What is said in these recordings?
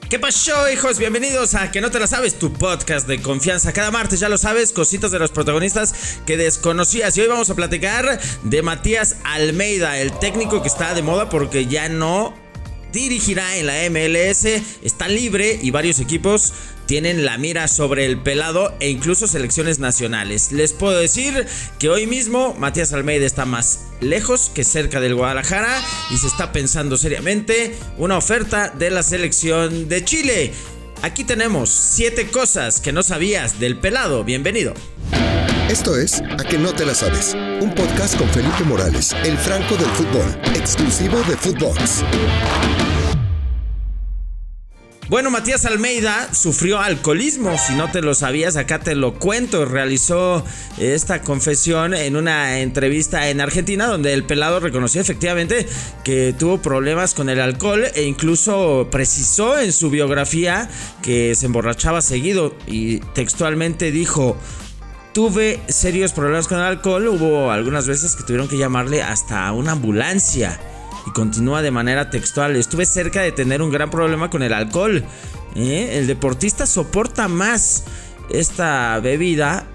¿Qué pasó, hijos? Bienvenidos a Que No Te La Sabes, tu podcast de confianza. Cada martes, ya lo sabes, cositas de los protagonistas que desconocías. Y hoy vamos a platicar de Matías Almeida, el técnico que está de moda porque ya no dirigirá en la MLS, está libre y varios equipos tienen la mira sobre el pelado e incluso selecciones nacionales. Les puedo decir que hoy mismo Matías Almeida está más lejos que cerca del Guadalajara y se está pensando seriamente una oferta de la selección de Chile. Aquí tenemos 7 cosas que no sabías del pelado. Bienvenido. Esto es A Que No Te La Sabes, un podcast con Felipe Morales, el Franco del fútbol, exclusivo de Footbox. Bueno, Matías Almeida sufrió alcoholismo, si no te lo sabías, acá te lo cuento. Realizó esta confesión en una entrevista en Argentina, donde el pelado reconoció efectivamente que tuvo problemas con el alcohol e incluso precisó en su biografía que se emborrachaba seguido y textualmente dijo: tuve serios problemas con el alcohol, hubo algunas veces que tuvieron que llamarle hasta a una ambulancia. Y continúa de manera textual: estuve cerca de tener un gran problema con el alcohol. El deportista soporta más esta bebida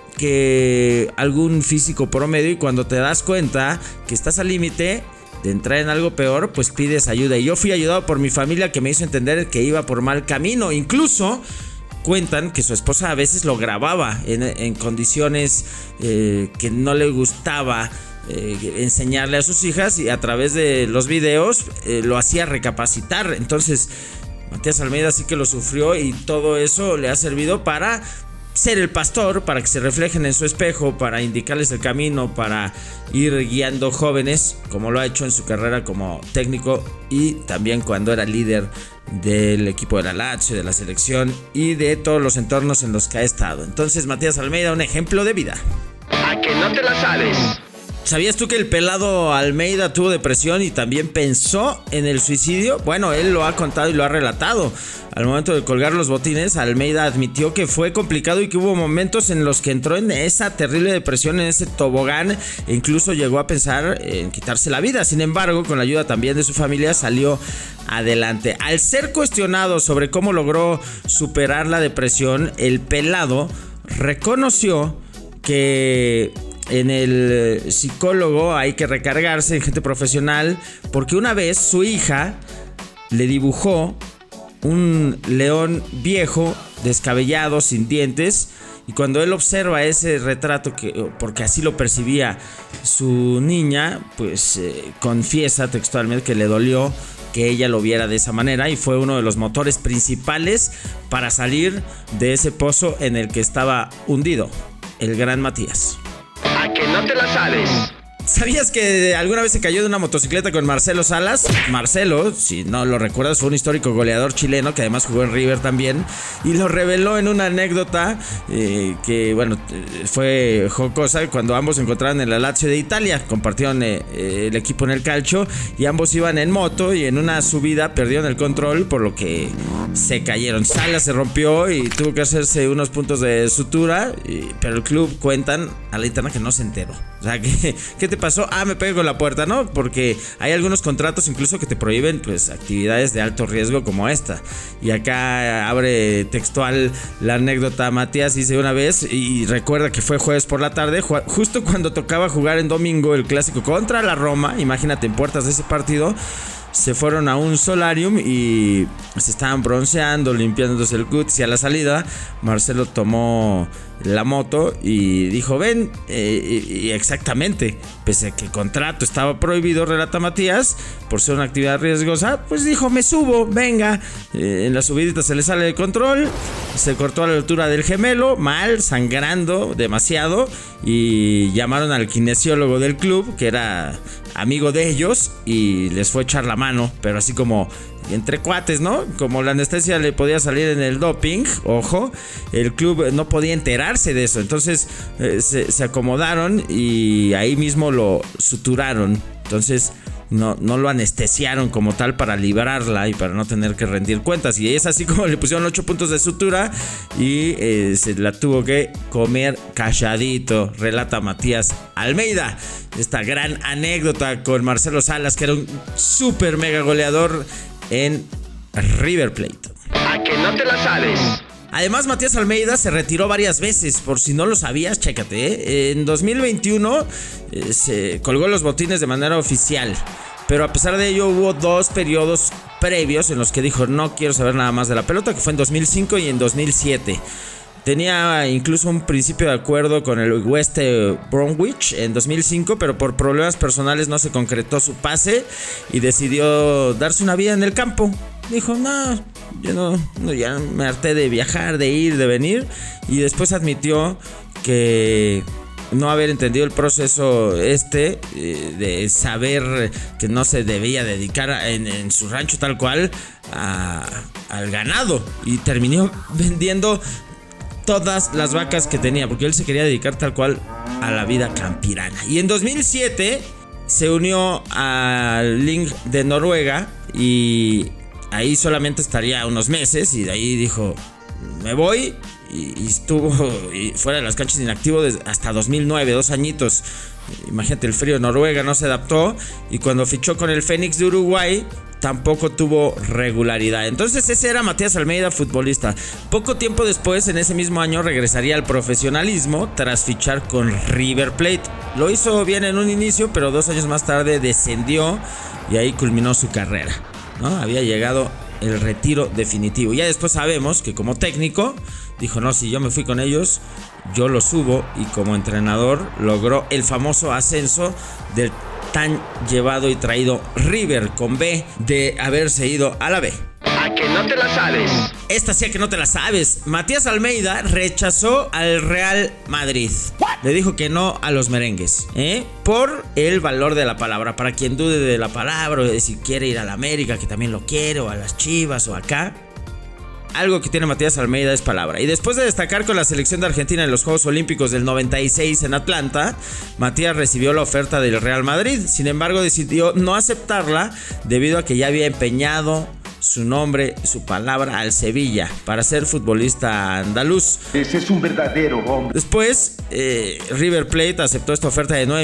que algún físico promedio, y cuando te das cuenta que estás al límite de entrar en algo peor, pues pides ayuda. Y yo fui ayudado por mi familia, que me hizo entender que iba por mal camino. Incluso cuentan que su esposa a veces lo grababa en condiciones que no le gustaba enseñarle a sus hijas, y a través de los videos lo hacía recapacitar. Entonces Matías Almeida sí que lo sufrió, y todo eso le ha servido para ser el pastor, para que se reflejen en su espejo, para indicarles el camino, para ir guiando jóvenes, como lo ha hecho en su carrera como técnico y también cuando era líder del equipo de la Lazio, de la selección y de todos los entornos en los que ha estado. Entonces Matías Almeida, un ejemplo de vida. A Que No Te La Sabes. ¿Sabías tú que el pelado Almeida tuvo depresión y también pensó en el suicidio? Bueno, él lo ha contado y lo ha relatado. Al momento de colgar los botines, Almeida admitió que fue complicado y que hubo momentos en los que entró en esa terrible depresión, en ese tobogán, e incluso llegó a pensar en quitarse la vida. Sin embargo, con la ayuda también de su familia, salió adelante. Al ser cuestionado sobre cómo logró superar la depresión, el pelado reconoció que en el psicólogo hay que recargarse en gente profesional, porque una vez su hija le dibujó un león viejo, descabellado, sin dientes, y cuando él observa ese retrato, porque así lo percibía su niña, pues confiesa textualmente que le dolió que ella lo viera de esa manera, y fue uno de los motores principales para salir de ese pozo en el que estaba hundido el gran Matías. A Que No Te La Sabes. ¿Sabías que alguna vez se cayó de una motocicleta con Marcelo Salas? Marcelo, si no lo recuerdas, fue un histórico goleador chileno que además jugó en River también, y lo reveló en una anécdota que, bueno, fue jocosa. Cuando ambos se encontraron en la Lazio de Italia, compartieron el equipo en el calcio, y ambos iban en moto, y en una subida perdieron el control, por lo que se cayeron. Salas se rompió y tuvo que hacerse unos puntos de sutura, pero el club cuentan a la interna que no se enteró. O sea, ¿qué te pasó? Me pegué con la puerta, ¿no? Porque hay algunos contratos incluso que te prohíben, pues, actividades de alto riesgo como esta. Y acá abre textual la anécdota. Matías dice: una vez, y recuerda que fue jueves por la tarde, justo cuando tocaba jugar en domingo el clásico contra la Roma, imagínate, en puertas de ese partido, se fueron a un solarium y se estaban bronceando, limpiándose el cutis, y a la salida Marcelo tomó la moto y dijo: ven, y exactamente, pese a que el contrato estaba prohibido, relata Matías, por ser una actividad riesgosa, pues dijo: me subo, venga. En la subidita se le sale de control, se cortó a la altura del gemelo, mal, sangrando demasiado, y llamaron al kinesiólogo del club, que era amigo de ellos, y les fue a echar la mano, pero así como entre cuates, ¿no? Como la anestesia le podía salir en el doping, ojo, el club no podía enterarse de eso. Entonces se acomodaron y ahí mismo lo suturaron. Entonces no lo anestesiaron como tal para librarla y para no tener que rendir cuentas. Y es así como le pusieron 8 puntos de sutura y se la tuvo que comer calladito, relata Matías Almeida. Esta gran anécdota con Marcelo Salas, que era un super mega goleador en River Plate. A que no te la sabes. Además, Matías Almeida se retiró varias veces, por si no lo sabías, chécate, En 2021 se colgó los botines de manera oficial, pero a pesar de ello hubo 2 periodos previos en los que dijo no quiero saber nada más de la pelota, que fue en 2005 y en 2007. Tenía incluso un principio de acuerdo con el West Bromwich en 2005, pero por problemas personales no se concretó su pase y decidió darse una vida en el campo. Dijo, no, yo no, ya me harté de viajar, de ir, de venir. Y después admitió que no haber entendido el proceso de saber que no se debía dedicar en su rancho tal cual al ganado. Y terminó vendiendo todas las vacas que tenía, porque él se quería dedicar tal cual a la vida campirana. Y en 2007 se unió al Lyn de Noruega y ahí solamente estaría unos meses y de ahí dijo, me voy, y estuvo fuera de las canchas inactivo hasta 2009, 2 añitos. Imagínate, el frío de Noruega, no se adaptó y cuando fichó con el Fénix de Uruguay tampoco tuvo regularidad. Entonces ese era Matías Almeida, futbolista. Poco tiempo después, en ese mismo año, regresaría al profesionalismo tras fichar con River Plate. Lo hizo bien en un inicio, pero 2 años más tarde descendió y ahí culminó su carrera, ¿no? Había llegado el retiro definitivo. Ya después sabemos que como técnico dijo, no, si yo me fui con ellos, yo lo subo, y como entrenador logró el famoso ascenso del tan llevado y traído River con B de haberse ido a la B. A que no te la sabes. Esta sí, a que no te la sabes. Matías Almeida rechazó al Real Madrid. Le dijo que no a los merengues, por el valor de la palabra. Para quien dude de la palabra, o de si quiere ir a la América, que también lo quiere, o a las Chivas, o acá, algo que tiene Matías Almeida es palabra. Y después de destacar con la selección de Argentina en los Juegos Olímpicos del 96 en Atlanta, Matías recibió la oferta del Real Madrid. Sin embargo, decidió no aceptarla debido a que ya había empeñado su nombre, su palabra al Sevilla para ser futbolista andaluz. Ese es un verdadero hombre. Después, River Plate aceptó esta oferta de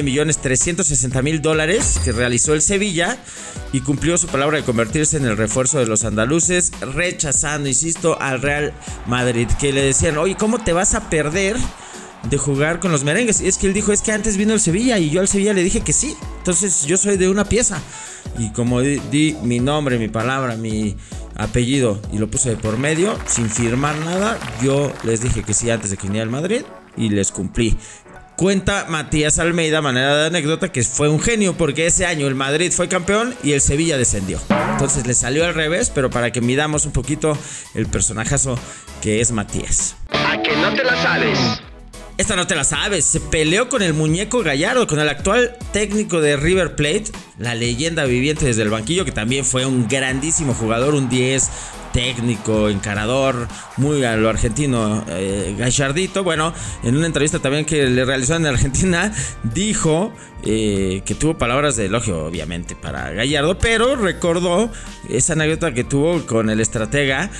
$9.360.000 que realizó el Sevilla y cumplió su palabra de convertirse en el refuerzo de los andaluces, rechazando, insisto, al Real Madrid, que le decían, oye, ¿cómo te vas a perder de jugar con los merengues? Y es que él dijo, es que antes vino el Sevilla y yo al Sevilla le dije que sí, entonces yo soy de una pieza. Y como di mi nombre, mi palabra, mi apellido y lo puse de por medio, sin firmar nada, yo les dije que sí antes de que viniera al Madrid y les cumplí. Cuenta Matías Almeida, manera de anécdota, que fue un genio porque ese año el Madrid fue campeón y el Sevilla descendió. Entonces le salió al revés, pero para que midamos un poquito el personajazo que es Matías. A que no te la sabes. Esta no te la sabes. Se peleó con el muñeco Gallardo, con el actual técnico de River Plate, la leyenda viviente desde el banquillo, que también fue un grandísimo jugador, un 10, técnico, encarador, muy a lo argentino, Gallardito. Bueno, en una entrevista también que le realizó en Argentina, dijo que tuvo palabras de elogio, obviamente, para Gallardo, pero recordó esa anécdota que tuvo con el estratega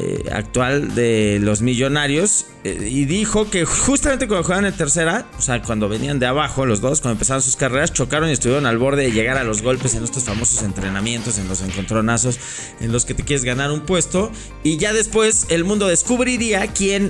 actual de los Millonarios, y dijo que justamente cuando jugaban en tercera, o sea, cuando venían de abajo los dos, cuando empezaron sus carreras, chocaron y estuvieron al borde de llegar a los golpes en estos famosos entrenamientos, en los encontronazos en los que te quieres ganar un puesto, y ya después el mundo descubriría quién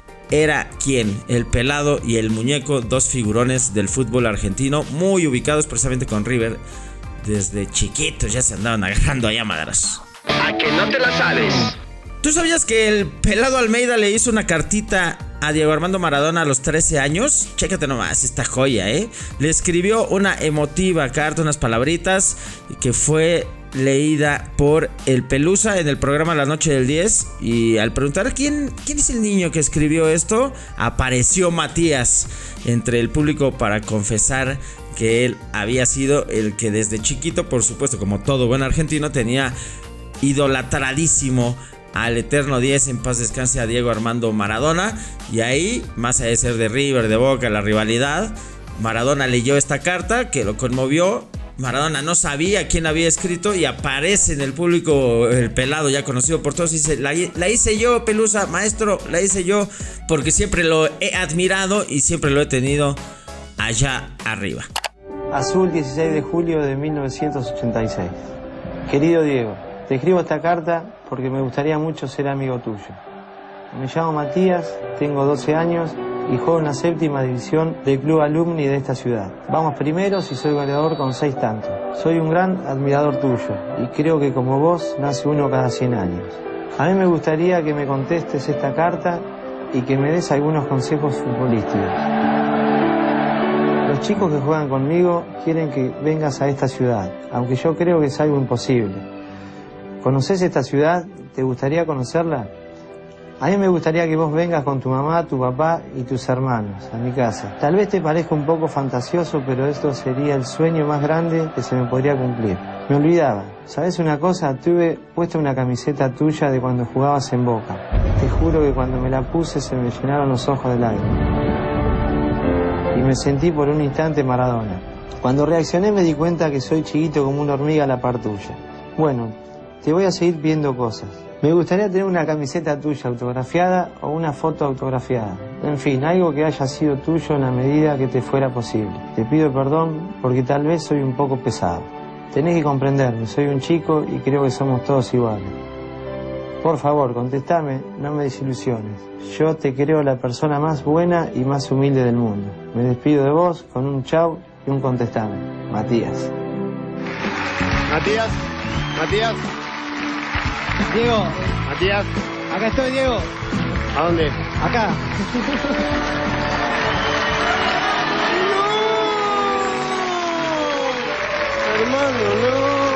era quién, el pelado y el muñeco, 2 figurones del fútbol argentino, muy ubicados precisamente con River. Desde chiquitos ya se andaban agarrando allá madras. A que no te la sabes. ¿Tú sabías que el pelado Almeida le hizo una cartita a Diego Armando Maradona a los 13 años? Chécate nomás esta joya, Le escribió una emotiva carta, unas palabritas, que fue leída por el Pelusa en el programa La Noche del 10. Y al preguntar quién es el niño que escribió esto, apareció Matías entre el público para confesar que él había sido el que desde chiquito, por supuesto, como todo buen argentino, tenía idolatradísimo al eterno 10, en paz descanse, a Diego Armando Maradona. Y ahí, más allá de ser de River, de Boca, la rivalidad, Maradona leyó esta carta que lo conmovió. Maradona no sabía quién había escrito y aparece en el público el pelado, ya conocido por todos, y dice, la hice yo, Pelusa, maestro, la hice yo, porque siempre lo he admirado y siempre lo he tenido allá arriba. Azul, 16 de julio de 1986. Querido Diego, Te escribo esta carta porque me gustaría mucho ser amigo tuyo. Me llamo Matías, tengo 12 años y juego en la 7ª división del club alumni de esta ciudad. Vamos primeros y soy goleador con 6 tantos. Soy un gran admirador tuyo y creo que como vos nace uno cada 100 años. A mí me gustaría que me contestes esta carta y que me des algunos consejos futbolísticos. Los chicos que juegan conmigo quieren que vengas a esta ciudad, aunque yo creo que es algo imposible. ¿Conocés esta ciudad? ¿Te gustaría conocerla? A mí me gustaría que vos vengas con tu mamá, tu papá y tus hermanos a mi casa. Tal vez te parezca un poco fantasioso, pero esto sería el sueño más grande que se me podría cumplir. Me olvidaba. ¿Sabés una cosa? Tuve puesta una camiseta tuya de cuando jugabas en Boca. Te juro que cuando me la puse se me llenaron los ojos de lágrimas. Y me sentí por un instante Maradona. Cuando reaccioné me di cuenta que soy chiquito como una hormiga a la par tuya. Bueno, te voy a seguir viendo cosas. Me gustaría tener una camiseta tuya autografiada o una foto autografiada. En fin, algo que haya sido tuyo en la medida que te fuera posible. Te pido perdón porque tal vez soy un poco pesado. Tenés que comprenderme, soy un chico y creo que somos todos iguales. Por favor, contestame, no me desilusiones. Yo te creo la persona más buena y más humilde del mundo. Me despido de vos con un chau y un contestame. Matías. Matías. Diego, Matías, acá estoy, Diego. ¿a dónde? Acá. Hermano, no.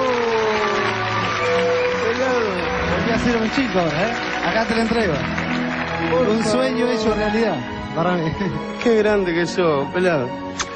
Volví a ser un chico ahora, ¿eh? Acá te lo entrego. Un sueño hecho realidad. Para mí. Qué grande que sos, pelado.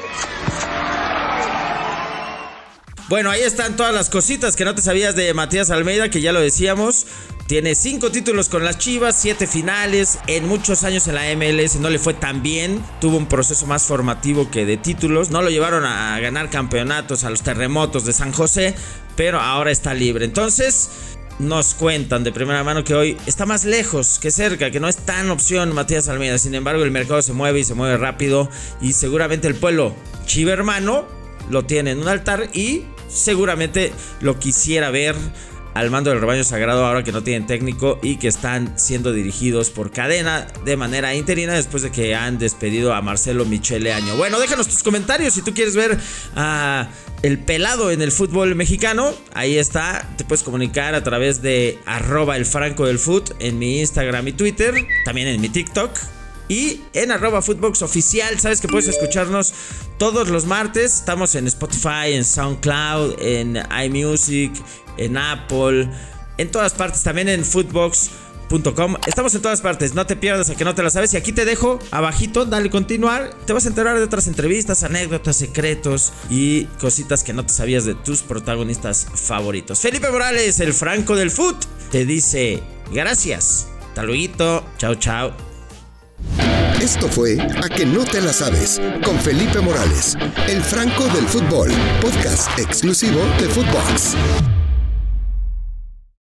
Bueno, ahí están todas las cositas que no te sabías de Matías Almeida, que ya lo decíamos. Tiene 5 títulos con las Chivas, 7 finales. En muchos años en la MLS no le fue tan bien. Tuvo un proceso más formativo que de títulos. No lo llevaron a ganar campeonatos, a los Terremotos de San José, pero ahora está libre. Entonces, nos cuentan de primera mano que hoy está más lejos que cerca, que no es tan opción Matías Almeida. Sin embargo, el mercado se mueve y se mueve rápido. Y seguramente el pueblo chivermano lo tiene en un altar y seguramente lo quisiera ver al mando del rebaño sagrado ahora que no tienen técnico y que están siendo dirigidos por cadena de manera interina después de que han despedido a Marcelo Michele Año. Bueno, déjanos tus comentarios si tú quieres ver a el pelado en el fútbol mexicano. Ahí está, te puedes comunicar a través de @elfrancodelfut en mi Instagram y Twitter, también en mi TikTok y en @footboxoficial. Sabes que puedes escucharnos todos los martes. Estamos en Spotify, en SoundCloud, en iMusic, en Apple, en todas partes, también en footbox.com. Estamos en todas partes, no te pierdas a que no te la sabes. Y aquí te dejo abajito, dale continuar. Te vas a enterar de otras entrevistas, anécdotas, secretos y cositas que no te sabías de tus protagonistas favoritos. Felipe Morales, el Franco del Foot, te dice gracias. Hasta luego, chao, chao. Esto fue A que no te la sabes, con Felipe Morales, el Franco del Fútbol, podcast exclusivo de Footbox.